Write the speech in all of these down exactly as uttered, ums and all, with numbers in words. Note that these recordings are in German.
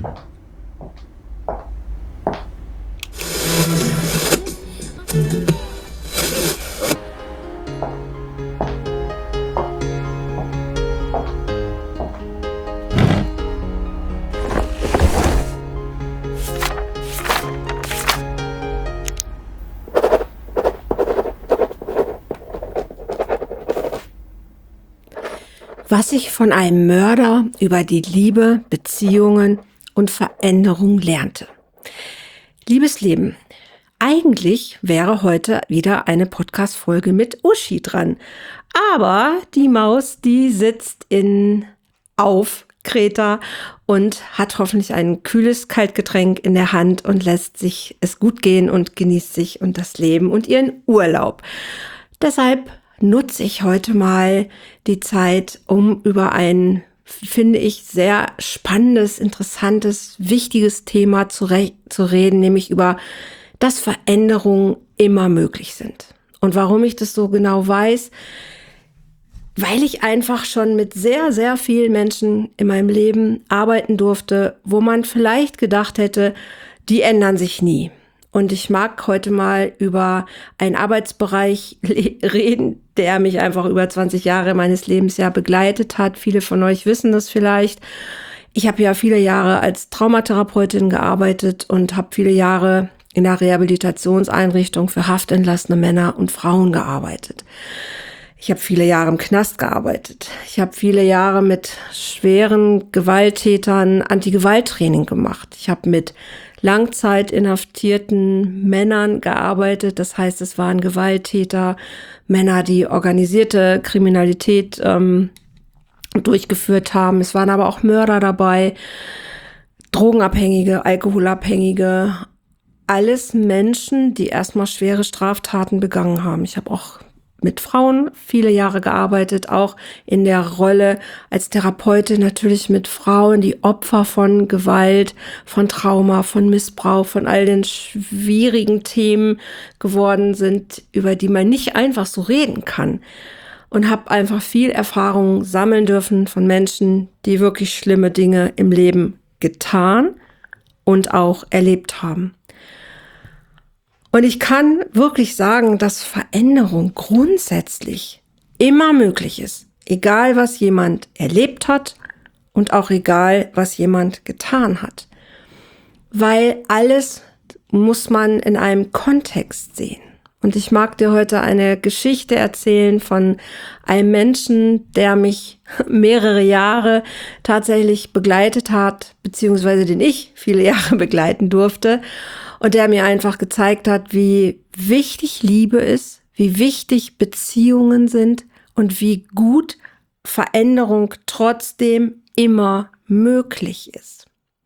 Was ich von einem Mörder über die Liebe, Beziehungen und Veränderung lernte. Liebes Leben, eigentlich wäre heute wieder eine Podcast-Folge mit Uschi dran. Aber die Maus, die sitzt in auf Kreta und hat hoffentlich ein kühles Kaltgetränk in der Hand und lässt sich es gut gehen und genießt sich und das Leben und ihren Urlaub. Deshalb nutze ich heute mal die Zeit, um über ein, finde ich, sehr spannendes, interessantes, wichtiges Thema zu, re- zu reden, nämlich über, dass Veränderungen immer möglich sind. Und warum ich das so genau weiß, weil ich einfach schon mit sehr, sehr vielen Menschen in meinem Leben arbeiten durfte, wo man vielleicht gedacht hätte, die ändern sich nie. Und ich mag heute mal über einen Arbeitsbereich le- reden, der mich einfach über zwanzig Jahre meines Lebens ja begleitet hat. Viele von euch wissen das vielleicht. Ich habe ja viele Jahre als Traumatherapeutin gearbeitet und habe viele Jahre in der Rehabilitationseinrichtung für haftentlassene Männer und Frauen gearbeitet. Ich habe viele Jahre im Knast gearbeitet. Ich habe viele Jahre mit schweren Gewalttätern Anti-Gewalt-Training gemacht. Ich habe mit langzeitinhaftierten Männern gearbeitet. Das heißt, es waren Gewalttäter, Männer, die organisierte Kriminalität ähm, durchgeführt haben. Es waren aber auch Mörder dabei, Drogenabhängige, Alkoholabhängige. Alles Menschen, die erstmal schwere Straftaten begangen haben. Ich habe auch mit Frauen viele Jahre gearbeitet, auch in der Rolle als Therapeutin natürlich mit Frauen, die Opfer von Gewalt, von Trauma, von Missbrauch, von all den schwierigen Themen geworden sind, über die man nicht einfach so reden kann. Und habe einfach viel Erfahrung sammeln dürfen von Menschen, die wirklich schlimme Dinge im Leben getan und auch erlebt haben. Und ich kann wirklich sagen, dass Veränderung grundsätzlich immer möglich ist. Egal, was jemand erlebt hat und auch egal, was jemand getan hat. Weil alles muss man in einem Kontext sehen. Und ich mag dir heute eine Geschichte erzählen von einem Menschen, der mich mehrere Jahre tatsächlich begleitet hat, beziehungsweise den ich viele Jahre begleiten durfte. Und der mir einfach gezeigt hat, wie wichtig Liebe ist, wie wichtig Beziehungen sind und wie gut Veränderung trotzdem immer möglich ist.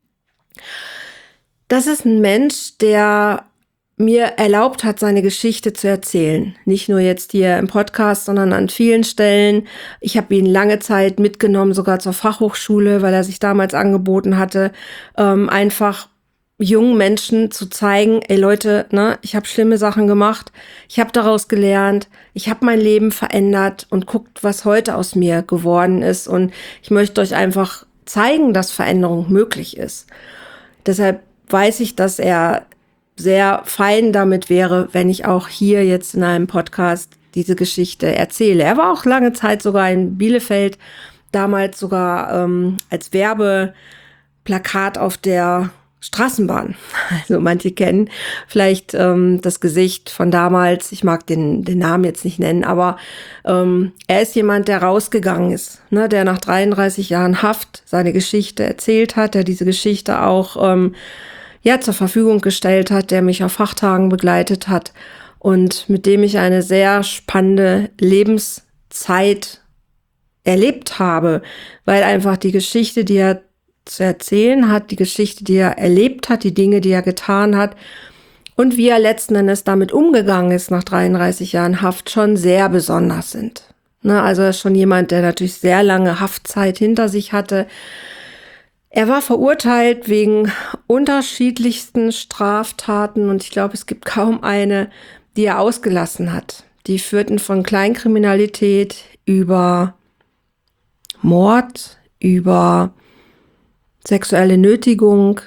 Das ist ein Mensch, der mir erlaubt hat, seine Geschichte zu erzählen. Nicht nur jetzt hier im Podcast, sondern an vielen Stellen. Ich habe ihn lange Zeit mitgenommen, sogar zur Fachhochschule, weil er sich damals angeboten hatte, ähm, einfach jungen Menschen zu zeigen, ey Leute, ne, ich habe schlimme Sachen gemacht, ich habe daraus gelernt, ich habe mein Leben verändert und guckt, was heute aus mir geworden ist. Und ich möchte euch einfach zeigen, dass Veränderung möglich ist. Deshalb weiß ich, dass er sehr fein damit wäre, wenn ich auch hier jetzt in einem Podcast diese Geschichte erzähle. Er war auch lange Zeit sogar in Bielefeld, damals sogar ähm, als Werbeplakat auf der Straßenbahn. Also manche kennen vielleicht ähm, das Gesicht von damals. Ich mag den, den Namen jetzt nicht nennen, aber ähm, er ist jemand, der rausgegangen ist, ne, der nach dreiunddreißig Jahren Haft seine Geschichte erzählt hat, der diese Geschichte auch ähm, ja, zur Verfügung gestellt hat, der mich auf Fachtagen begleitet hat und mit dem ich eine sehr spannende Lebenszeit erlebt habe, weil einfach die Geschichte, die er zu erzählen hat, die Geschichte, die er erlebt hat, die Dinge, die er getan hat und wie er letzten Endes damit umgegangen ist nach dreiunddreißig Jahren Haft, schon sehr besonders sind. Ne, also er ist schon jemand, der natürlich sehr lange Haftzeit hinter sich hatte. Er war verurteilt wegen unterschiedlichsten Straftaten und ich glaube, es gibt kaum eine, die er ausgelassen hat. Die führten von Kleinkriminalität über Mord, über sexuelle Nötigung,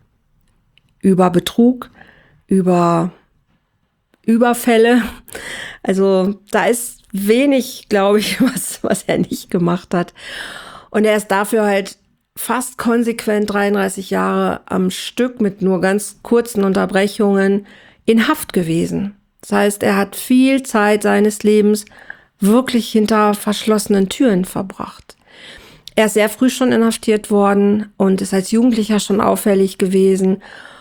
über Betrug, über Überfälle. Also da ist wenig, glaube ich, was, was er nicht gemacht hat. Und er ist dafür halt fast konsequent dreiunddreißig Jahre am Stück mit nur ganz kurzen Unterbrechungen in Haft gewesen. Das heißt, er hat viel Zeit seines Lebens wirklich hinter verschlossenen Türen verbracht. Er ist sehr früh schon inhaftiert worden und ist als Jugendlicher schon auffällig gewesen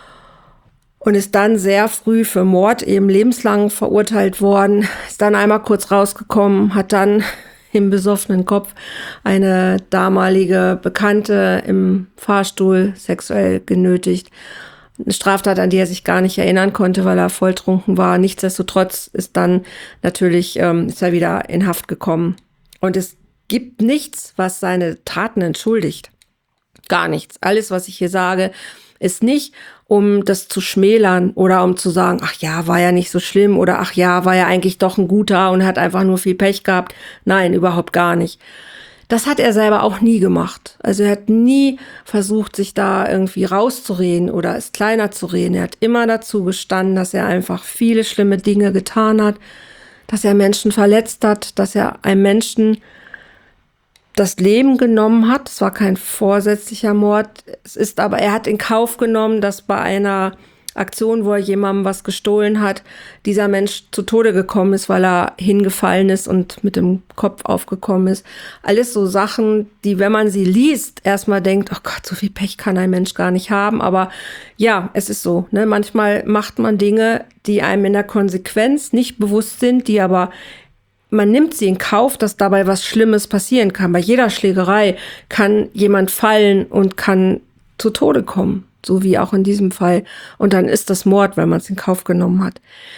und ist dann sehr früh für Mord eben lebenslang verurteilt worden, ist dann einmal kurz rausgekommen, hat dann im besoffenen Kopf eine damalige Bekannte im Fahrstuhl sexuell genötigt. Eine Straftat, an die er sich gar nicht erinnern konnte, weil er volltrunken war. Nichtsdestotrotz ist dann natürlich, ähm, ist er wieder in Haft gekommen. Und es gibt nichts, was seine Taten entschuldigt. Gar nichts. Alles, was ich hier sage, ist nicht, um das zu schmälern oder um zu sagen, ach ja, war ja nicht so schlimm oder ach ja, war ja eigentlich doch ein guter und hat einfach nur viel Pech gehabt. Nein, überhaupt gar nicht. Das hat er selber auch nie gemacht. Also er hat nie versucht, sich da irgendwie rauszureden oder es kleiner zu reden. Er hat immer dazu gestanden, dass er einfach viele schlimme Dinge getan hat, dass er Menschen verletzt hat, dass er einem Menschen das Leben genommen hat. Es war kein vorsätzlicher Mord. Es ist aber, er hat in Kauf genommen, dass bei einer Aktion, wo er jemandem was gestohlen hat, dieser Mensch zu Tode gekommen ist, weil er hingefallen ist und mit dem Kopf aufgekommen ist. Alles so Sachen, die, wenn man sie liest, erstmal denkt, oh Gott, so viel Pech kann ein Mensch gar nicht haben. Aber ja, es ist so, ne? Manchmal macht man Dinge, die einem in der Konsequenz nicht bewusst sind, die aber man nimmt sie in Kauf, dass dabei was Schlimmes passieren kann. Bei jeder Schlägerei kann jemand fallen und kann zu Tode kommen, so wie auch in diesem Fall. Und dann ist das Mord, wenn man es in Kauf genommen hat.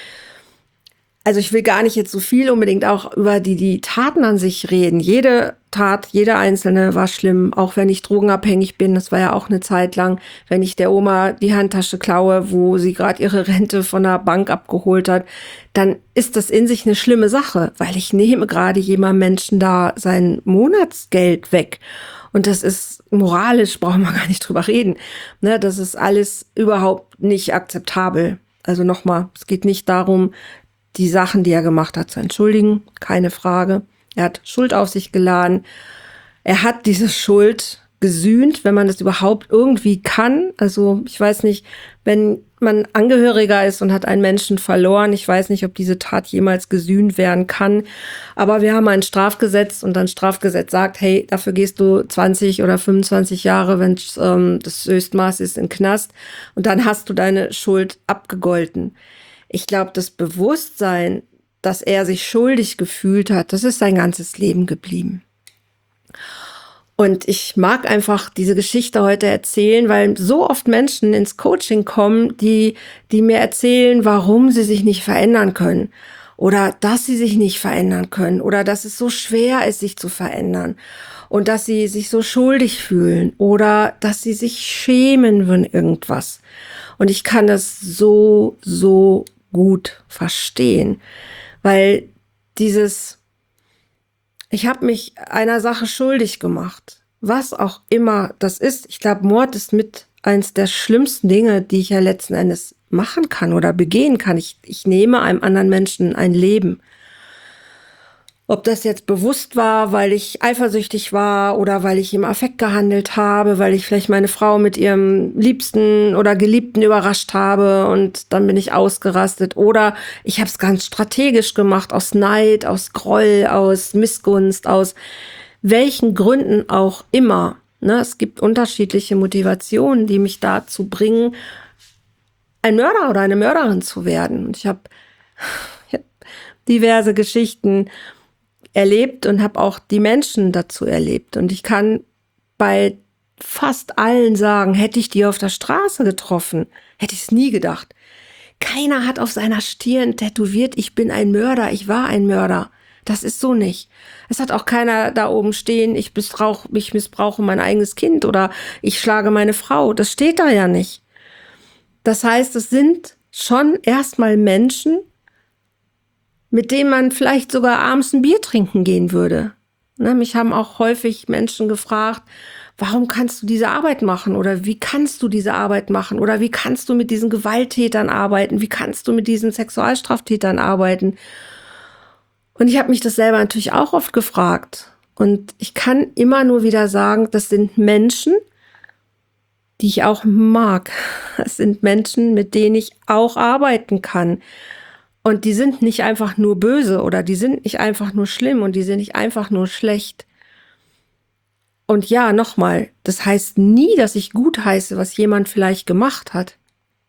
Also ich will gar nicht jetzt so viel unbedingt auch über die, die Taten an sich reden. Jede Tat, jede einzelne war schlimm, auch wenn ich drogenabhängig bin. Das war ja auch eine Zeit lang, wenn ich der Oma die Handtasche klaue, wo sie gerade ihre Rente von der Bank abgeholt hat, dann ist das in sich eine schlimme Sache, weil ich nehme gerade jemandem Menschen da sein Monatsgeld weg. Und das ist moralisch, brauchen wir gar nicht drüber reden. Ne, das ist alles überhaupt nicht akzeptabel. Also nochmal, es geht nicht darum, die Sachen, die er gemacht hat, zu entschuldigen. Keine Frage. Er hat Schuld auf sich geladen. Er hat diese Schuld gesühnt, wenn man das überhaupt irgendwie kann. Also ich weiß nicht, wenn man Angehöriger ist und hat einen Menschen verloren, ich weiß nicht, ob diese Tat jemals gesühnt werden kann. Aber wir haben ein Strafgesetz und ein Strafgesetz sagt, hey, dafür gehst du zwanzig oder fünfundzwanzig Jahre, wenn es ähm, das Höchstmaß ist, in den Knast. Und dann hast du deine Schuld abgegolten. Ich glaube, das Bewusstsein, dass er sich schuldig gefühlt hat, das ist sein ganzes Leben geblieben. Und ich mag einfach diese Geschichte heute erzählen, weil so oft Menschen ins Coaching kommen, die, die mir erzählen, warum sie sich nicht verändern können oder dass sie sich nicht verändern können oder dass es so schwer ist, sich zu verändern und dass sie sich so schuldig fühlen oder dass sie sich schämen für irgendwas. Und ich kann das so, so gut verstehen, weil dieses, ich habe mich einer Sache schuldig gemacht, was auch immer das ist. Ich glaube, Mord ist mit eins der schlimmsten Dinge, die ich ja letzten Endes machen kann oder begehen kann. Ich, ich nehme einem anderen Menschen ein Leben. Ob das jetzt bewusst war, weil ich eifersüchtig war oder weil ich im Affekt gehandelt habe, weil ich vielleicht meine Frau mit ihrem Liebsten oder Geliebten überrascht habe und dann bin ich ausgerastet. Oder ich habe es ganz strategisch gemacht, aus Neid, aus Groll, aus Missgunst, aus welchen Gründen auch immer. Ne, es gibt unterschiedliche Motivationen, die mich dazu bringen, ein Mörder oder eine Mörderin zu werden. Und ich habe hab diverse Geschichten erlebt und habe auch die Menschen dazu erlebt. Und ich kann bei fast allen sagen, hätte ich die auf der Straße getroffen, hätte ich es nie gedacht. Keiner hat auf seiner Stirn tätowiert, ich bin ein Mörder, ich war ein Mörder. Das ist so nicht. Es hat auch keiner da oben stehen, ich missbrauche, ich missbrauche mein eigenes Kind oder ich schlage meine Frau. Das steht da ja nicht. Das heißt, es sind schon erstmal Menschen, mit denen man vielleicht sogar abends ein Bier trinken gehen würde. Ne, mich haben auch häufig Menschen gefragt, warum kannst du diese Arbeit machen oder wie kannst du diese Arbeit machen oder wie kannst du mit diesen Gewalttätern arbeiten, wie kannst du mit diesen Sexualstraftätern arbeiten? Und ich habe mich das selber natürlich auch oft gefragt. Und ich kann immer nur wieder sagen, das sind Menschen, die ich auch mag. Das sind Menschen, mit denen ich auch arbeiten kann. Und die sind nicht einfach nur böse oder die sind nicht einfach nur schlimm und die sind nicht einfach nur schlecht. Und ja, nochmal, das heißt nie, dass ich gutheiße, was jemand vielleicht gemacht hat.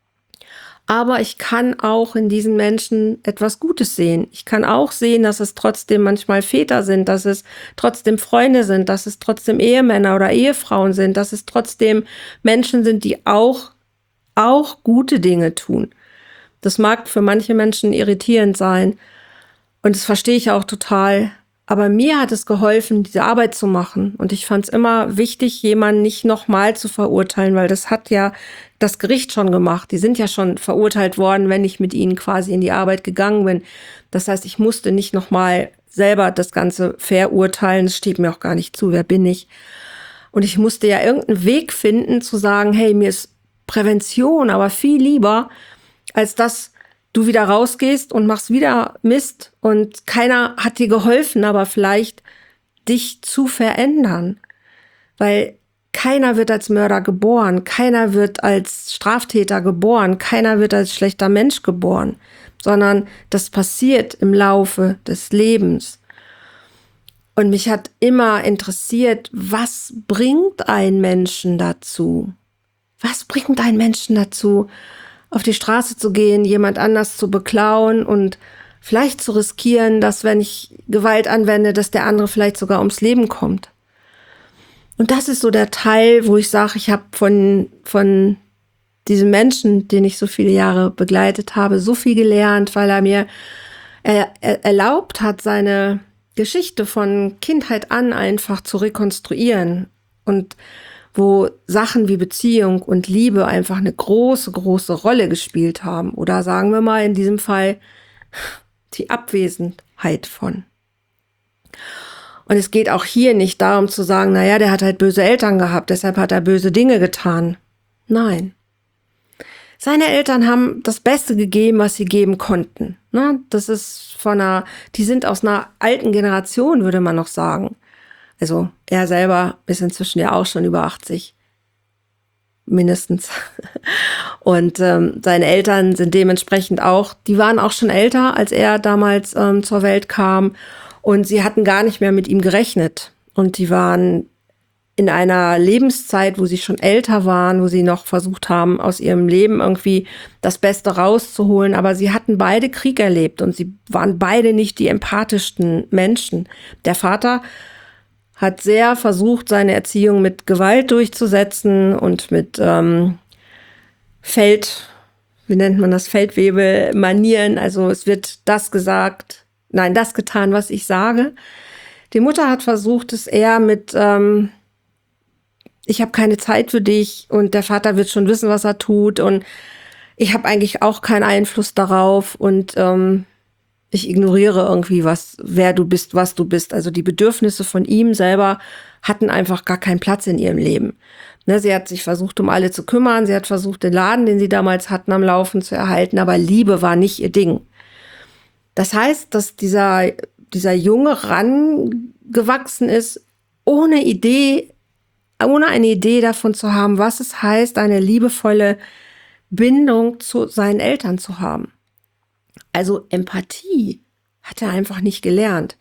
Aber ich kann auch in diesen Menschen etwas Gutes sehen. Ich kann auch sehen, dass es trotzdem manchmal Väter sind, dass es trotzdem Freunde sind, dass es trotzdem Ehemänner oder Ehefrauen sind, dass es trotzdem Menschen sind, die auch, auch gute Dinge tun. Das mag für manche Menschen irritierend sein und das verstehe ich auch total. Aber mir hat es geholfen, diese Arbeit zu machen. Und ich fand es immer wichtig, jemanden nicht nochmal zu verurteilen, weil das hat ja das Gericht schon gemacht. Die sind ja schon verurteilt worden, wenn ich mit ihnen quasi in die Arbeit gegangen bin. Das heißt, ich musste nicht nochmal selber das Ganze verurteilen. Das steht mir auch gar nicht zu. Wer bin ich? Und ich musste ja irgendeinen Weg finden, zu sagen, hey, mir ist Prävention aber viel lieber, als dass du wieder rausgehst und machst wieder Mist und keiner hat dir geholfen, aber vielleicht dich zu verändern. Weil keiner wird als Mörder geboren, keiner wird als Straftäter geboren, keiner wird als schlechter Mensch geboren, sondern das passiert im Laufe des Lebens. Und mich hat immer interessiert, was bringt einen Menschen dazu? Was bringt einen Menschen dazu, auf die Straße zu gehen, jemand anders zu beklauen und vielleicht zu riskieren, dass, wenn ich Gewalt anwende, dass der andere vielleicht sogar ums Leben kommt. Und das ist so der Teil, wo ich sage, ich habe von, von diesem Menschen, den ich so viele Jahre begleitet habe, so viel gelernt, weil er mir er, er erlaubt hat, seine Geschichte von Kindheit an einfach zu rekonstruieren und wo Sachen wie Beziehung und Liebe einfach eine große, große Rolle gespielt haben. Oder sagen wir mal in diesem Fall die Abwesenheit von. Und es geht auch hier nicht darum zu sagen, naja, der hat halt böse Eltern gehabt, deshalb hat er böse Dinge getan. Nein. Seine Eltern haben das Beste gegeben, was sie geben konnten. Das ist von einer, die sind aus einer alten Generation, würde man noch sagen. Also er selber ist inzwischen ja auch schon über achtzig, mindestens. Und ähm, seine Eltern sind dementsprechend auch, die waren auch schon älter, als er damals ähm, zur Welt kam. Und sie hatten gar nicht mehr mit ihm gerechnet. Und die waren in einer Lebenszeit, wo sie schon älter waren, wo sie noch versucht haben, aus ihrem Leben irgendwie das Beste rauszuholen. Aber sie hatten beide Krieg erlebt und sie waren beide nicht die empathischsten Menschen. Der Vater hat sehr versucht, seine Erziehung mit Gewalt durchzusetzen und mit ähm, Feld, wie nennt man das, Feldwebel-Manieren. Also es wird das gesagt, nein, das getan, was ich sage. Die Mutter hat versucht, es eher mit, ähm, ich habe keine Zeit für dich und der Vater wird schon wissen, was er tut und ich habe eigentlich auch keinen Einfluss darauf und ähm, ich ignoriere irgendwie, was, wer du bist, was du bist. Also die Bedürfnisse von ihm selber hatten einfach gar keinen Platz in ihrem Leben. Ne, sie hat sich versucht, um alle zu kümmern. Sie hat versucht, den Laden, den sie damals hatten, am Laufen zu erhalten. Aber Liebe war nicht ihr Ding. Das heißt, dass dieser, dieser Junge rangewachsen ist, ohne Idee, ohne eine Idee davon zu haben, was es heißt, eine liebevolle Bindung zu seinen Eltern zu haben. Also Empathie hat er einfach nicht gelernt.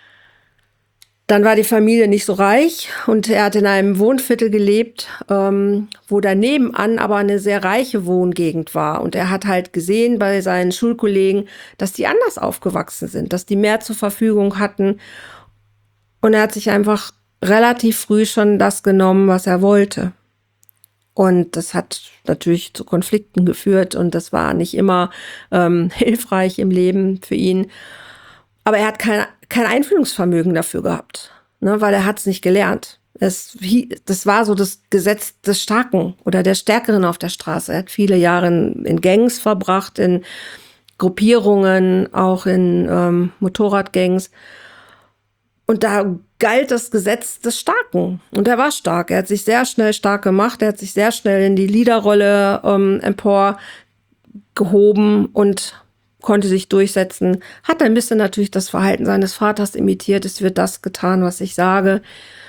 Dann war die Familie nicht so reich und er hat in einem Wohnviertel gelebt, ähm, wo daneben an aber eine sehr reiche Wohngegend war. Und er hat halt gesehen bei seinen Schulkollegen, dass die anders aufgewachsen sind, dass die mehr zur Verfügung hatten. Und er hat sich einfach relativ früh schon das genommen, was er wollte. Und das hat natürlich zu Konflikten geführt und das war nicht immer ähm, hilfreich im Leben für ihn. Aber er hat kein, kein Einfühlungsvermögen dafür gehabt, ne, weil er hat es nicht gelernt. Es, das war so das Gesetz des Starken oder der Stärkeren auf der Straße. Er hat viele Jahre in, in Gangs verbracht, in Gruppierungen, auch in ähm, Motorradgangs. Und da galt das Gesetz des Starken. Und er war stark. Er hat sich sehr schnell stark gemacht. Er hat sich sehr schnell in die Leaderrolle ähm, emporgehoben und konnte sich durchsetzen. Hat ein bisschen natürlich das Verhalten seines Vaters imitiert. Es wird das getan, was ich sage.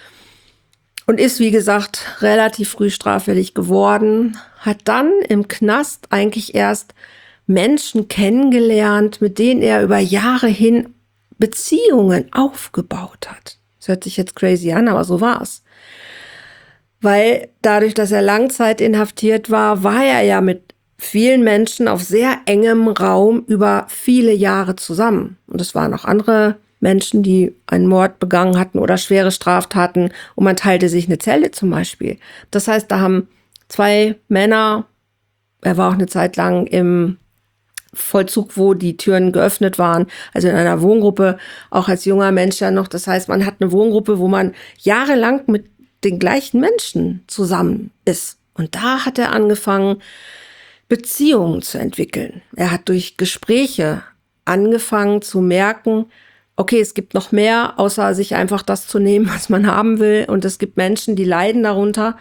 Und ist, wie gesagt, relativ früh straffällig geworden. Hat dann im Knast eigentlich erst Menschen kennengelernt, mit denen er über Jahre hin Beziehungen aufgebaut hat. Das hört sich jetzt crazy an, aber so war's. Weil dadurch, dass er Langzeit inhaftiert war, war er ja mit vielen Menschen auf sehr engem Raum über viele Jahre zusammen. Und es waren auch andere Menschen, die einen Mord begangen hatten oder schwere Straftaten. Und man teilte sich eine Zelle zum Beispiel. Das heißt, da haben zwei Männer, er war auch eine Zeit lang im Vollzug, wo die Türen geöffnet waren, also in einer Wohngruppe, auch als junger Mensch ja noch. Das heißt, man hat eine Wohngruppe, wo man jahrelang mit den gleichen Menschen zusammen ist. Und da hat er angefangen, Beziehungen zu entwickeln. Er hat durch Gespräche angefangen zu merken, okay, es gibt noch mehr, außer sich einfach das zu nehmen, was man haben will. Und es gibt Menschen, die leiden darunter.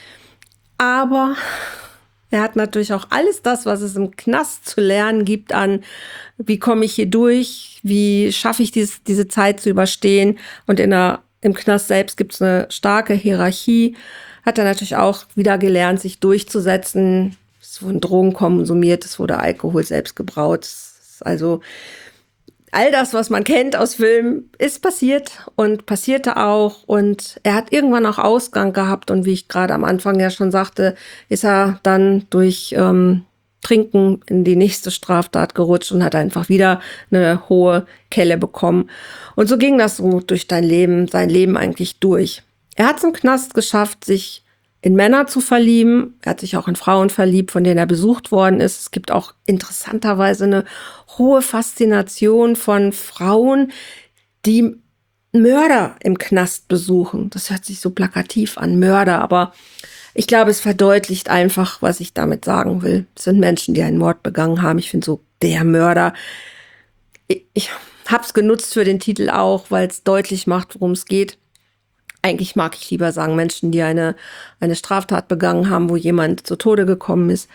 Aber er hat natürlich auch alles das, was es im Knast zu lernen gibt an, wie komme ich hier durch, wie schaffe ich dies, diese Zeit zu überstehen. Und in der, im Knast selbst gibt es eine starke Hierarchie. Hat er natürlich auch wieder gelernt, sich durchzusetzen. Es wurden Drogen konsumiert, es wurde Alkohol selbst gebraut. Also all das, was man kennt aus Filmen, ist passiert und passierte auch. Und er hat irgendwann auch Ausgang gehabt. Und wie ich gerade am Anfang ja schon sagte, ist er dann durch ähm, Trinken in die nächste Straftat gerutscht und hat einfach wieder eine hohe Kelle bekommen. Und so ging das so durch dein Leben, sein Leben eigentlich durch. Er hat es im Knast geschafft, sich in Männer zu verlieben. Er hat sich auch in Frauen verliebt, von denen er besucht worden ist. Es gibt auch interessanterweise eine hohe Faszination von Frauen, die Mörder im Knast besuchen. Das hört sich so plakativ an, Mörder, aber ich glaube, es verdeutlicht einfach, was ich damit sagen will. Es sind Menschen, die einen Mord begangen haben. Ich finde so, der Mörder. Ich, ich habe es genutzt für den Titel auch, weil es deutlich macht, worum es geht. Eigentlich mag ich lieber sagen, Menschen, die eine, eine Straftat begangen haben, wo jemand zu Tode gekommen ist.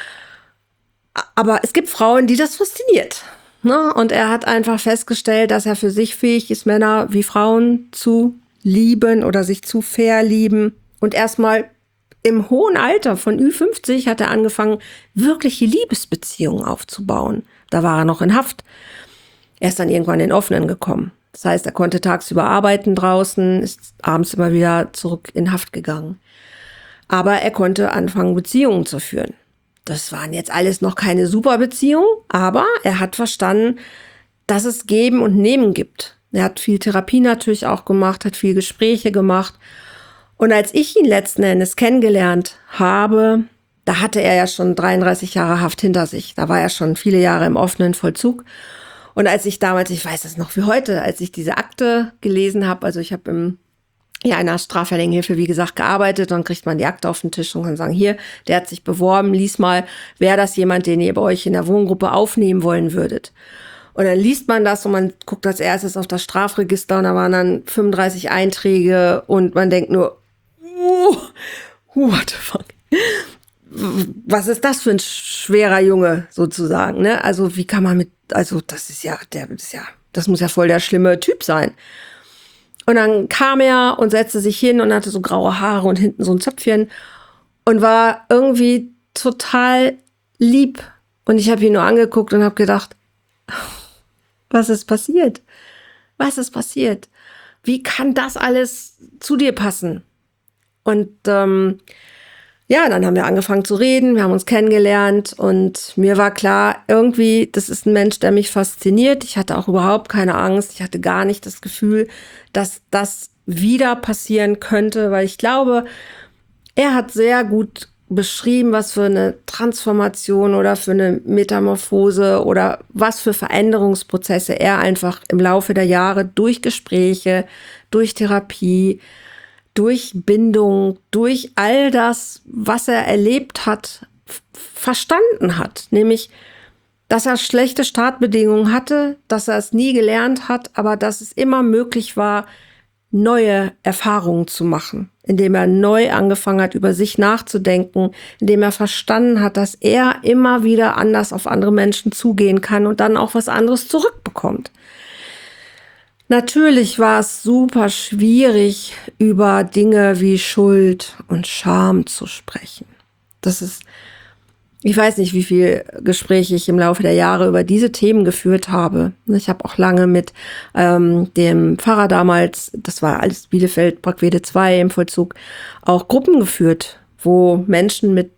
Aber es gibt Frauen, die das fasziniert. Ne? Und er hat einfach festgestellt, dass er für sich fähig ist, Männer wie Frauen zu lieben oder sich zu verlieben. Und erstmal im hohen Alter von Ü fünfzig hat er angefangen, wirkliche Liebesbeziehungen aufzubauen. Da war er noch in Haft. Er ist dann irgendwann in den Offenen gekommen. Das heißt, er konnte tagsüber arbeiten draußen, ist abends immer wieder zurück in Haft gegangen. Aber er konnte anfangen, Beziehungen zu führen. Das waren jetzt alles noch keine super Beziehungen, aber er hat verstanden, dass es Geben und Nehmen gibt. Er hat viel Therapie natürlich auch gemacht, hat viel Gespräche gemacht. Und als ich ihn letzten Endes kennengelernt habe, da hatte er ja schon dreiunddreißig Jahre Haft hinter sich. Da war er schon viele Jahre im offenen Vollzug. Und als ich damals, ich weiß es noch wie heute, als ich diese Akte gelesen habe, also ich habe im ja, in einer Straffälligenhilfe, wie gesagt, gearbeitet, dann kriegt man die Akte auf den Tisch und kann sagen, hier, der hat sich beworben, lies mal, wäre das jemand, den ihr bei euch in der Wohngruppe aufnehmen wollen würdet. Und dann liest man das und man guckt als erstes auf das Strafregister und da waren dann fünfunddreißig Einträge und man denkt nur, uh, what the fuck? Was ist das für ein schwerer Junge sozusagen, ne? Also wie kann man mit, also das ist ja, der ist ja, das muss ja voll der schlimme Typ sein. Und dann kam er und setzte sich hin und hatte so graue Haare und hinten so ein Zöpfchen und war irgendwie total lieb. Und ich habe ihn nur angeguckt und habe gedacht, was ist passiert? Was ist passiert? Wie kann das alles zu dir passen? Und ähm, ja, dann haben wir angefangen zu reden, wir haben uns kennengelernt und mir war klar, irgendwie, das ist ein Mensch, der mich fasziniert. Ich hatte auch überhaupt keine Angst. Ich hatte gar nicht das Gefühl, dass das wieder passieren könnte, weil ich glaube, er hat sehr gut beschrieben, was für eine Transformation oder für eine Metamorphose oder was für Veränderungsprozesse er einfach im Laufe der Jahre durch Gespräche, durch Therapie, durch Bindung, durch all das, was er erlebt hat, f- verstanden hat. Nämlich, dass er schlechte Startbedingungen hatte, dass er es nie gelernt hat, aber dass es immer möglich war, neue Erfahrungen zu machen, indem er neu angefangen hat, über sich nachzudenken, indem er verstanden hat, dass er immer wieder anders auf andere Menschen zugehen kann und dann auch was anderes zurückbekommt. Natürlich war es super schwierig, über Dinge wie Schuld und Scham zu sprechen. Das ist, ich weiß nicht, wie viele Gespräche ich im Laufe der Jahre über diese Themen geführt habe. Ich habe auch lange mit ähm, dem Pfarrer damals, das war alles Bielefeld, Brackwede zwei im Vollzug, auch Gruppen geführt, wo Menschen mit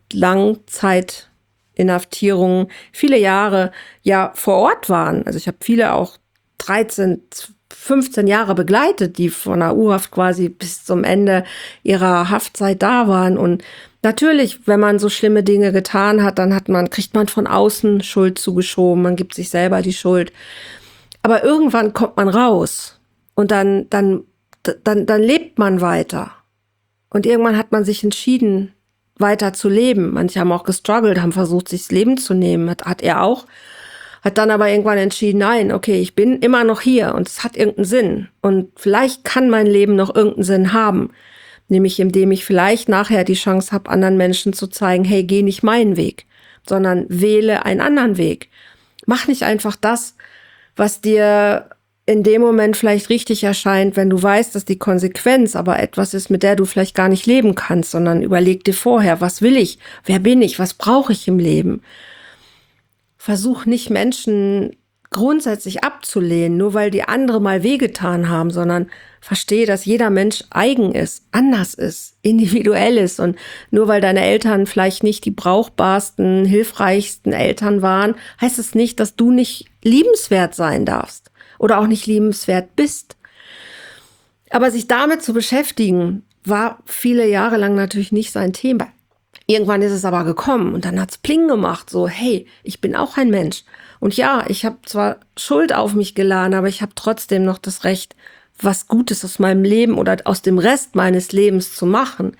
Langzeitinhaftierungen viele Jahre ja vor Ort waren. Also ich habe viele auch dreizehn, fünfzehn Jahre begleitet, die von der U-Haft quasi bis zum Ende ihrer Haftzeit da waren. Und natürlich, wenn man so schlimme Dinge getan hat, dann hat man, kriegt man von außen Schuld zugeschoben, man gibt sich selber die Schuld. Aber irgendwann kommt man raus und dann, dann, dann, dann lebt man weiter. Und irgendwann hat man sich entschieden, weiter zu leben. Manche haben auch gestruggelt, haben versucht, sich das Leben zu nehmen. Hat, hat er auch. Hat dann aber irgendwann entschieden, nein, okay, ich bin immer noch hier und es hat irgendeinen Sinn. Und vielleicht kann mein Leben noch irgendeinen Sinn haben. Nämlich indem ich vielleicht nachher die Chance habe, anderen Menschen zu zeigen, hey, geh nicht meinen Weg, sondern wähle einen anderen Weg. Mach nicht einfach das, was dir in dem Moment vielleicht richtig erscheint, wenn du weißt, dass die Konsequenz aber etwas ist, mit der du vielleicht gar nicht leben kannst, sondern überleg dir vorher, was will ich, wer bin ich, was brauche ich im Leben. Versuch nicht, Menschen grundsätzlich abzulehnen, nur weil die andere mal wehgetan haben, sondern verstehe, dass jeder Mensch eigen ist, anders ist, individuell ist. Und nur weil deine Eltern vielleicht nicht die brauchbarsten, hilfreichsten Eltern waren, heißt es nicht, dass du nicht liebenswert sein darfst oder auch nicht liebenswert bist. Aber sich damit zu beschäftigen, war viele Jahre lang natürlich nicht sein Thema. Irgendwann ist es aber gekommen und dann hat's Pling gemacht, so, hey, ich bin auch ein Mensch. Und ja, ich habe zwar Schuld auf mich geladen, aber ich habe trotzdem noch das Recht, was Gutes aus meinem Leben oder aus dem Rest meines Lebens zu machen.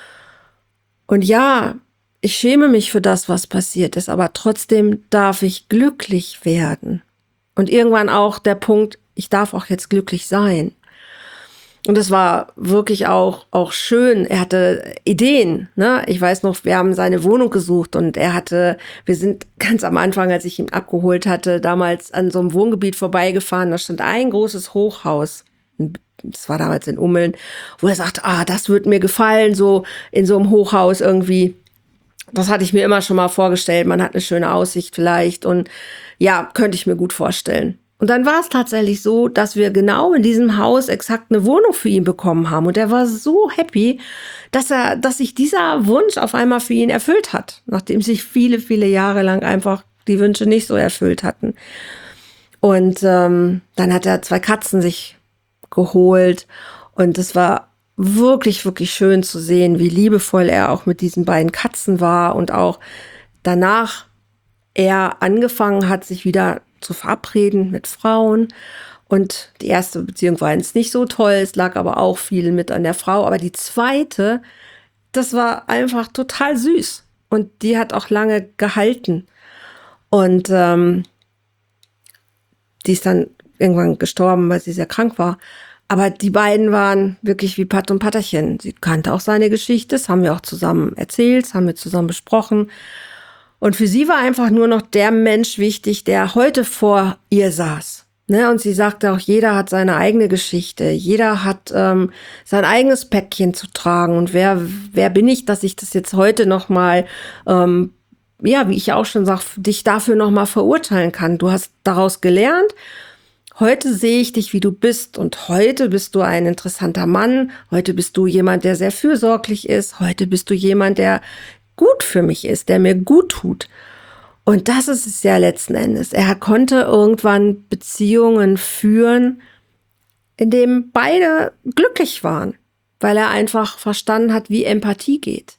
Und ja, ich schäme mich für das, was passiert ist, aber trotzdem darf ich glücklich werden. Und irgendwann auch der Punkt, ich darf auch jetzt glücklich sein. Und es war wirklich auch, auch schön. Er hatte Ideen, ne? Ich weiß noch, wir haben seine Wohnung gesucht und er hatte, wir sind ganz am Anfang, als ich ihn abgeholt hatte, damals an so einem Wohngebiet vorbeigefahren. Da stand ein großes Hochhaus. Das war damals in Ummeln, wo er sagt, ah, das wird mir gefallen, so in so einem Hochhaus irgendwie. Das hatte ich mir immer schon mal vorgestellt. Man hat eine schöne Aussicht vielleicht und ja, könnte ich mir gut vorstellen. Und dann war es tatsächlich so, dass wir genau in diesem Haus exakt eine Wohnung für ihn bekommen haben. Und er war so happy, dass er, dass sich dieser Wunsch auf einmal für ihn erfüllt hat, nachdem sich viele, viele Jahre lang einfach die Wünsche nicht so erfüllt hatten. Und ähm, dann hat er zwei Katzen sich geholt. Und es war wirklich, wirklich schön zu sehen, wie liebevoll er auch mit diesen beiden Katzen war und auch danach er angefangen hat, sich wieder zu verabreden mit Frauen. Und die erste Beziehung war jetzt nicht so toll, es lag aber auch viel mit an der Frau. Aber die zweite, das war einfach total süß. Und die hat auch lange gehalten. Und ähm, die ist dann irgendwann gestorben, weil sie sehr krank war. Aber die beiden waren wirklich wie Pat und Patterchen. Sie kannte auch seine Geschichte, das haben wir auch zusammen erzählt, das haben wir zusammen besprochen. Und für sie war einfach nur noch der Mensch wichtig, der heute vor ihr saß. Ne? Und sie sagte auch, jeder hat seine eigene Geschichte, jeder hat ähm, sein eigenes Päckchen zu tragen. Und wer wer bin ich, dass ich das jetzt heute noch mal, ähm, ja, wie ich auch schon sage, dich dafür noch mal verurteilen kann. Du hast daraus gelernt. Heute sehe ich dich, wie du bist. Und heute bist du ein interessanter Mann. Heute bist du jemand, der sehr fürsorglich ist. Heute bist du jemand, der gut für mich ist, der mir gut tut. Und das ist es ja letzten Endes. Er konnte irgendwann Beziehungen führen, in denen beide glücklich waren, weil er einfach verstanden hat, wie Empathie geht.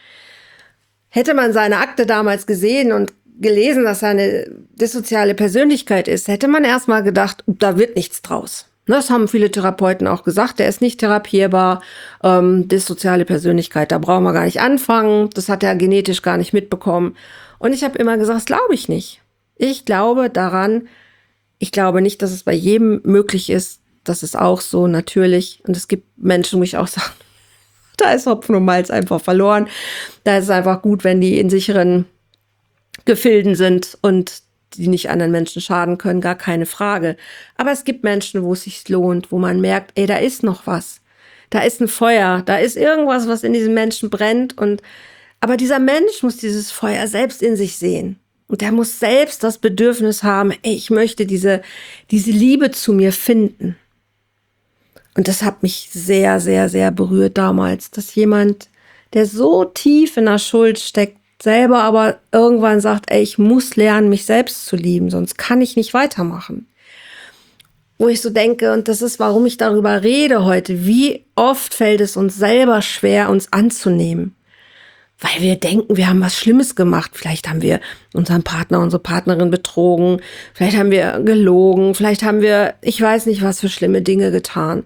Hätte man seine Akte damals gesehen und gelesen, dass er eine dissoziale Persönlichkeit ist, hätte man erstmal gedacht, da wird nichts draus. Das haben viele Therapeuten auch gesagt, der ist nicht therapierbar, ähm, dissoziale Persönlichkeit, da brauchen wir gar nicht anfangen, das hat er genetisch gar nicht mitbekommen. Und ich habe immer gesagt, das glaube ich nicht. Ich glaube daran, ich glaube nicht, dass es bei jedem möglich ist. Das ist auch so natürlich. Und es gibt Menschen, wo ich auch sage, da ist Hopfen und Malz einfach verloren. Da ist es einfach gut, wenn die in sicheren Gefilden sind und die nicht anderen Menschen schaden können, gar keine Frage. Aber es gibt Menschen, wo es sich lohnt, wo man merkt, ey, da ist noch was. Da ist ein Feuer, da ist irgendwas, was in diesem Menschen brennt. Und aber dieser Mensch muss dieses Feuer selbst in sich sehen. Und der muss selbst das Bedürfnis haben, ey, ich möchte diese, diese Liebe zu mir finden. Und das hat mich sehr, sehr, sehr berührt damals, dass jemand, der so tief in der Schuld steckt, selber aber irgendwann sagt, ey, ich muss lernen, mich selbst zu lieben, sonst kann ich nicht weitermachen. Wo ich so denke, und das ist, warum ich darüber rede heute, wie oft fällt es uns selber schwer, uns anzunehmen. Weil wir denken, wir haben was Schlimmes gemacht. Vielleicht haben wir unseren Partner, unsere Partnerin betrogen. Vielleicht haben wir gelogen. Vielleicht haben wir, ich weiß nicht, was für schlimme Dinge getan.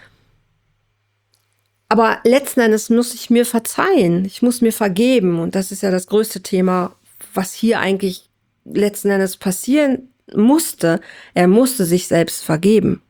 Aber letzten Endes muss ich mir verzeihen. Ich muss mir vergeben. Und das ist ja das größte Thema, was hier eigentlich letzten Endes passieren musste. Er musste sich selbst vergeben.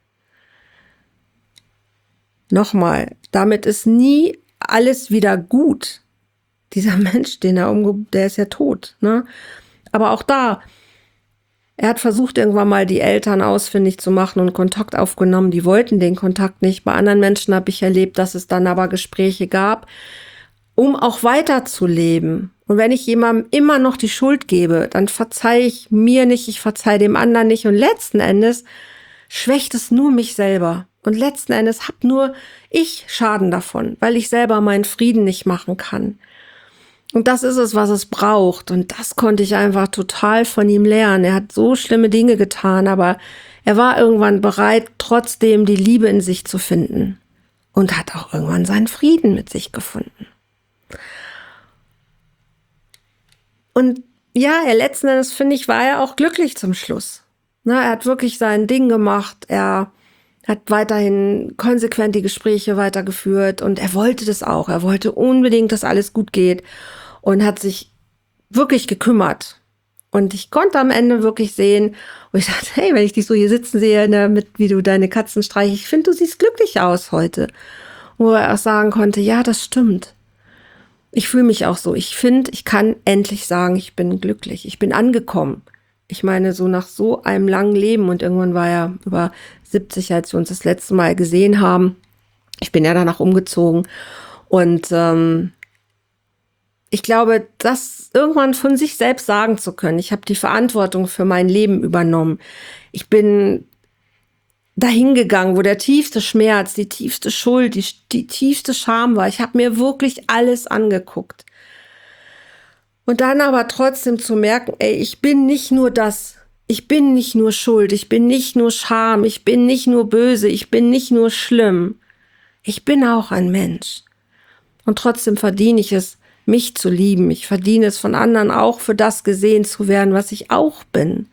Nochmal, damit ist nie alles wieder gut. Dieser Mensch, den er umge... der ist ja tot, ne? Aber auch da, er hat versucht, irgendwann mal die Eltern ausfindig zu machen und Kontakt aufgenommen. Die wollten den Kontakt nicht. Bei anderen Menschen habe ich erlebt, dass es dann aber Gespräche gab, um auch weiterzuleben. Und wenn ich jemandem immer noch die Schuld gebe, dann verzeihe ich mir nicht, ich verzeihe dem anderen nicht. Und letzten Endes schwächt es nur mich selber. Und letzten Endes habe nur ich Schaden davon, weil ich selber meinen Frieden nicht machen kann. Und das ist es, was es braucht. Und das konnte ich einfach total von ihm lernen. Er hat so schlimme Dinge getan, aber er war irgendwann bereit, trotzdem die Liebe in sich zu finden. Und hat auch irgendwann seinen Frieden mit sich gefunden. Und ja, er letzten Endes, finde ich, war er auch glücklich zum Schluss. Na, er hat wirklich sein Ding gemacht. Er hat weiterhin konsequent die Gespräche weitergeführt und er wollte das auch. Er wollte unbedingt, dass alles gut geht und hat sich wirklich gekümmert. Und ich konnte am Ende wirklich sehen, wo ich dachte, hey, wenn ich dich so hier sitzen sehe, ne, mit wie du deine Katzen streichst, ich finde, du siehst glücklich aus heute. Wo er auch sagen konnte, ja, das stimmt. Ich fühle mich auch so. Ich finde, ich kann endlich sagen, ich bin glücklich. Ich bin angekommen. Ich meine, so nach so einem langen Leben und irgendwann war er über siebzig, als wir uns das letzte Mal gesehen haben. Ich bin ja danach umgezogen und ähm, ich glaube, das irgendwann von sich selbst sagen zu können. Ich habe die Verantwortung für mein Leben übernommen. Ich bin dahin gegangen, wo der tiefste Schmerz, die tiefste Schuld, die, die tiefste Scham war. Ich habe mir wirklich alles angeguckt. Und dann aber trotzdem zu merken, ey, ich bin nicht nur das, ich bin nicht nur Schuld, ich bin nicht nur Scham, ich bin nicht nur böse, ich bin nicht nur schlimm. Ich bin auch ein Mensch. Und trotzdem verdiene ich es, mich zu lieben. Ich verdiene es von anderen auch für das gesehen zu werden, was ich auch bin.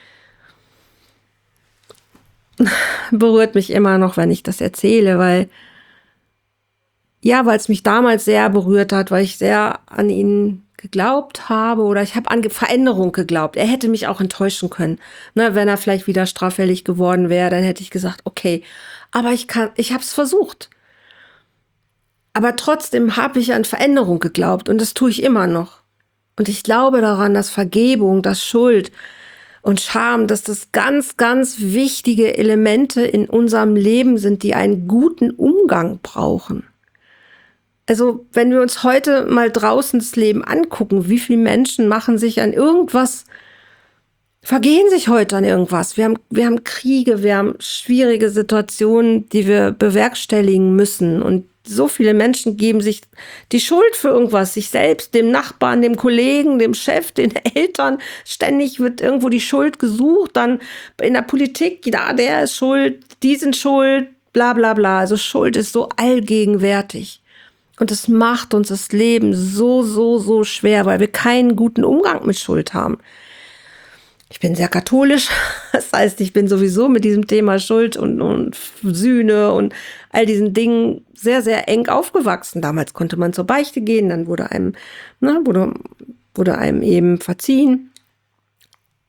Berührt mich immer noch, wenn ich das erzähle, weil ja, weil es mich damals sehr berührt hat, weil ich sehr an ihn geglaubt habe oder ich habe an Veränderung geglaubt. Er hätte mich auch enttäuschen können. Ne, wenn er vielleicht wieder straffällig geworden wäre, dann hätte ich gesagt, okay, aber ich kann, ich habe es versucht. Aber trotzdem habe ich an Veränderung geglaubt und das tue ich immer noch. Und ich glaube daran, dass Vergebung, dass Schuld und Scham, dass das ganz, ganz wichtige Elemente in unserem Leben sind, die einen guten Umgang brauchen. Also wenn wir uns heute mal draußen das Leben angucken, wie viele Menschen machen sich an irgendwas, vergehen sich heute an irgendwas. Wir haben, wir haben Kriege, wir haben schwierige Situationen, die wir bewerkstelligen müssen. Und so viele Menschen geben sich die Schuld für irgendwas, sich selbst, dem Nachbarn, dem Kollegen, dem Chef, den Eltern. Ständig wird irgendwo die Schuld gesucht. Dann in der Politik, ja, der ist schuld, die sind schuld, bla bla bla. Also Schuld ist so allgegenwärtig. Und es macht uns das Leben so, so, so schwer, weil wir keinen guten Umgang mit Schuld haben. Ich bin sehr katholisch, das heißt, ich bin sowieso mit diesem Thema Schuld und, und Sühne und all diesen Dingen sehr, sehr eng aufgewachsen. Damals konnte man zur Beichte gehen, dann wurde einem, ne, wurde, wurde einem eben verziehen.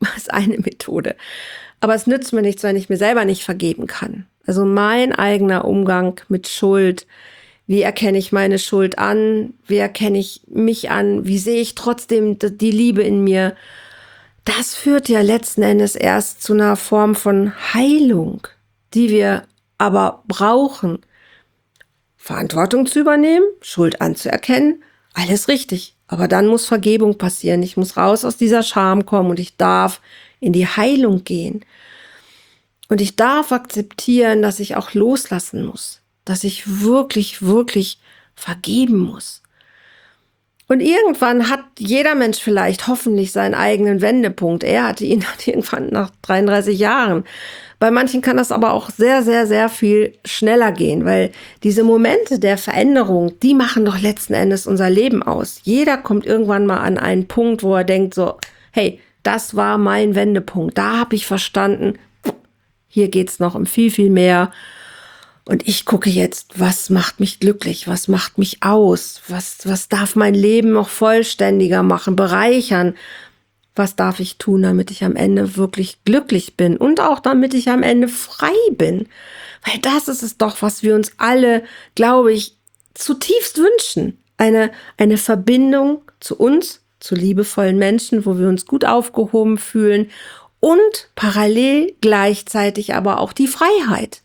ist eine Methode. Aber es nützt mir nichts, wenn ich mir selber nicht vergeben kann. Also mein eigener Umgang mit Schuld. Wie erkenne ich meine Schuld an? Wie erkenne ich mich an? Wie sehe ich trotzdem die Liebe in mir? Das führt ja letzten Endes erst zu einer Form von Heilung, die wir aber brauchen. Verantwortung zu übernehmen, Schuld anzuerkennen, alles richtig. Aber dann muss Vergebung passieren. Ich muss raus aus dieser Scham kommen und ich darf in die Heilung gehen. Und ich darf akzeptieren, dass ich auch loslassen muss. Dass ich wirklich, wirklich vergeben muss. Und irgendwann hat jeder Mensch vielleicht hoffentlich seinen eigenen Wendepunkt. Er hatte ihn dann irgendwann nach dreiunddreißig Jahren. Bei manchen kann das aber auch sehr, sehr, sehr viel schneller gehen, weil diese Momente der Veränderung, die machen doch letzten Endes unser Leben aus. Jeder kommt irgendwann mal an einen Punkt, wo er denkt so, hey, das war mein Wendepunkt. Da habe ich verstanden, hier geht's noch um viel, viel mehr. Und ich gucke jetzt, was macht mich glücklich, was macht mich aus, was, was darf mein Leben noch vollständiger machen, bereichern. Was darf ich tun, damit ich am Ende wirklich glücklich bin und auch damit ich am Ende frei bin? Weil das ist es doch, was wir uns alle, glaube ich, zutiefst wünschen. Eine, eine Verbindung zu uns, zu liebevollen Menschen, wo wir uns gut aufgehoben fühlen und parallel gleichzeitig aber auch die Freiheit.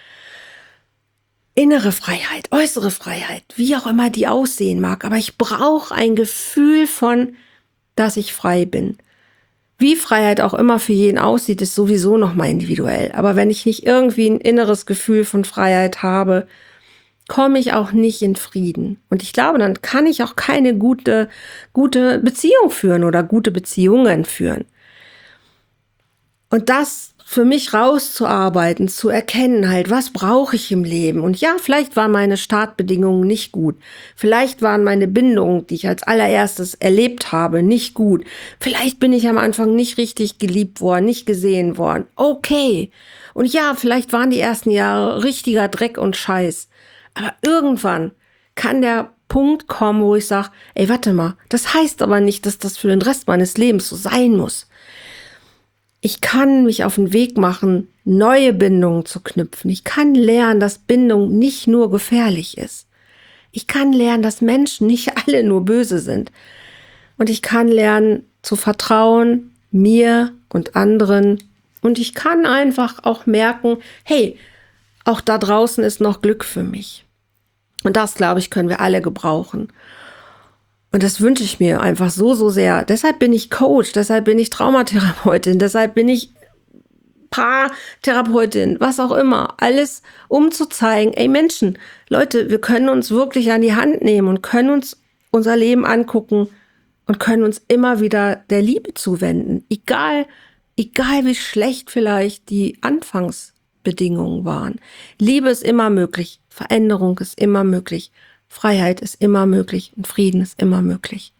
Innere Freiheit, äußere Freiheit, wie auch immer die aussehen mag. Aber ich brauche ein Gefühl von, dass ich frei bin. Wie Freiheit auch immer für jeden aussieht, ist sowieso nochmal individuell. Aber wenn ich nicht irgendwie ein inneres Gefühl von Freiheit habe, komme ich auch nicht in Frieden. Und ich glaube, dann kann ich auch keine gute, gute Beziehung führen oder gute Beziehungen führen. Und das für mich rauszuarbeiten, zu erkennen halt, was brauche ich im Leben? Und ja, vielleicht waren meine Startbedingungen nicht gut. Vielleicht waren meine Bindungen, die ich als allererstes erlebt habe, nicht gut. Vielleicht bin ich am Anfang nicht richtig geliebt worden, nicht gesehen worden. Okay. Und ja, vielleicht waren die ersten Jahre richtiger Dreck und Scheiß. Aber irgendwann kann der Punkt kommen, wo ich sage, ey, warte mal, das heißt aber nicht, dass das für den Rest meines Lebens so sein muss. Ich kann mich auf den Weg machen, neue Bindungen zu knüpfen. Ich kann lernen, dass Bindung nicht nur gefährlich ist. Ich kann lernen, dass Menschen nicht alle nur böse sind. Und ich kann lernen zu vertrauen, mir und anderen. Und ich kann einfach auch merken, hey, auch da draußen ist noch Glück für mich. Und das, glaube ich, können wir alle gebrauchen. Und das wünsche ich mir einfach so, so sehr. Deshalb bin ich Coach, deshalb bin ich Traumatherapeutin, deshalb bin ich Paartherapeutin, was auch immer. Alles, um zu zeigen, ey Menschen, Leute, wir können uns wirklich an die Hand nehmen und können uns unser Leben angucken und können uns immer wieder der Liebe zuwenden. Egal, egal wie schlecht vielleicht die Anfangsbedingungen waren. Liebe ist immer möglich, Veränderung ist immer möglich. Freiheit ist immer möglich und Frieden ist immer möglich.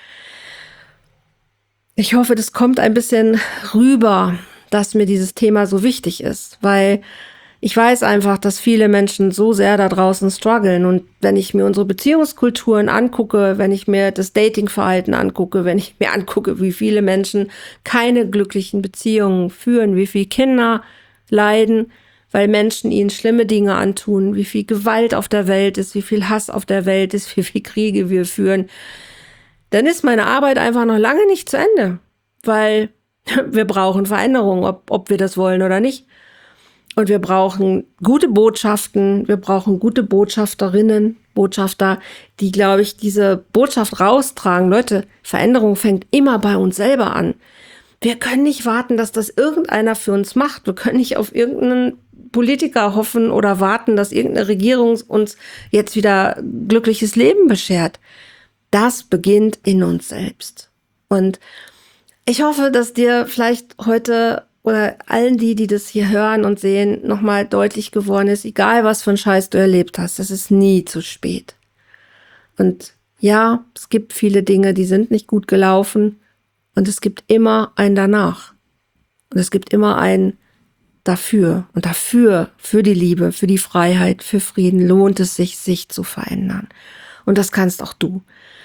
Ich hoffe, das kommt ein bisschen rüber, dass mir dieses Thema so wichtig ist, weil ich weiß einfach, dass viele Menschen so sehr da draußen strugglen. Und wenn ich mir unsere Beziehungskulturen angucke, wenn ich mir das Datingverhalten angucke, wenn ich mir angucke, wie viele Menschen keine glücklichen Beziehungen führen, wie viele Kinder leiden, weil Menschen ihnen schlimme Dinge antun, wie viel Gewalt auf der Welt ist, wie viel Hass auf der Welt ist, wie viel Kriege wir führen, dann ist meine Arbeit einfach noch lange nicht zu Ende, weil wir brauchen Veränderung, ob, ob wir das wollen oder nicht. Und wir brauchen gute Botschaften, wir brauchen gute Botschafterinnen, Botschafter, die, glaube ich, diese Botschaft raustragen. Leute, Veränderung fängt immer bei uns selber an. Wir können nicht warten, dass das irgendeiner für uns macht. Wir können nicht auf irgendeinen Politiker hoffen oder warten, dass irgendeine Regierung uns jetzt wieder glückliches Leben beschert. Das beginnt in uns selbst. Und ich hoffe, dass dir vielleicht heute oder allen die, die das hier hören und sehen, nochmal deutlich geworden ist, egal was für einen Scheiß du erlebt hast, es ist nie zu spät. Und ja, es gibt viele Dinge, die sind nicht gut gelaufen und es gibt immer ein danach. Und es gibt immer ein dafür. Und dafür, für die Liebe, für die Freiheit, für Frieden lohnt es sich, sich zu verändern. Und das kannst auch du.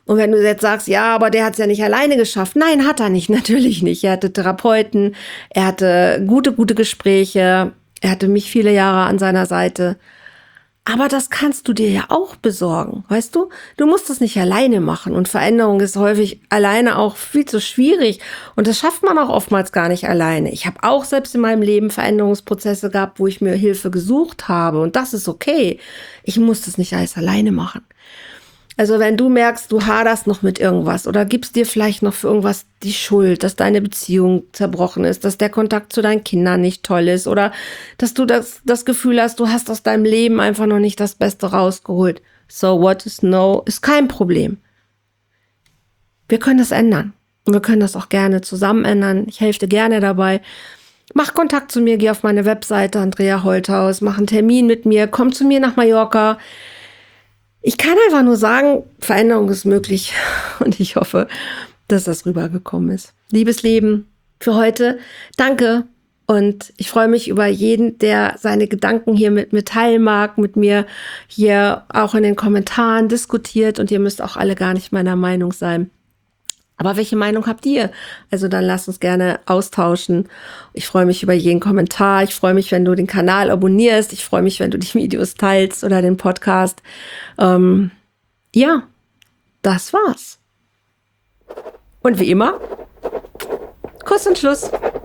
Und wenn du jetzt sagst, ja, aber der hat es ja nicht alleine geschafft. Nein, hat er nicht, natürlich nicht. Er hatte Therapeuten, er hatte gute, gute Gespräche, er hatte mich viele Jahre an seiner Seite. Aber das kannst du dir ja auch besorgen, weißt du? Du musst das nicht alleine machen und Veränderung ist häufig alleine auch viel zu schwierig und das schafft man auch oftmals gar nicht alleine. Ich habe auch selbst in meinem Leben Veränderungsprozesse gehabt, wo ich mir Hilfe gesucht habe und das ist okay. Ich muss das nicht alles alleine machen. Also wenn du merkst, du haderst noch mit irgendwas oder gibst dir vielleicht noch für irgendwas die Schuld, dass deine Beziehung zerbrochen ist, dass der Kontakt zu deinen Kindern nicht toll ist oder dass du das, das Gefühl hast, du hast aus deinem Leben einfach noch nicht das Beste rausgeholt. So what is no, ist kein Problem. Wir können das ändern und wir können das auch gerne zusammen ändern. Ich helfe dir gerne dabei. Mach Kontakt zu mir, geh auf meine Webseite Andrea Holthaus, mach einen Termin mit mir, komm zu mir nach Mallorca. Ich kann einfach nur sagen, Veränderung ist möglich und ich hoffe, dass das rübergekommen ist. Liebes Leben für heute, danke und ich freue mich über jeden, der seine Gedanken hier mit mir teilen mag, mit mir hier auch in den Kommentaren diskutiert und ihr müsst auch alle gar nicht meiner Meinung sein. Aber welche Meinung habt ihr? Also dann lasst uns gerne austauschen. Ich freue mich über jeden Kommentar. Ich freue mich, wenn du den Kanal abonnierst. Ich freue mich, wenn du die Videos teilst oder den Podcast. Ähm, ja, das war's. Und wie immer, Kuss und Schluss.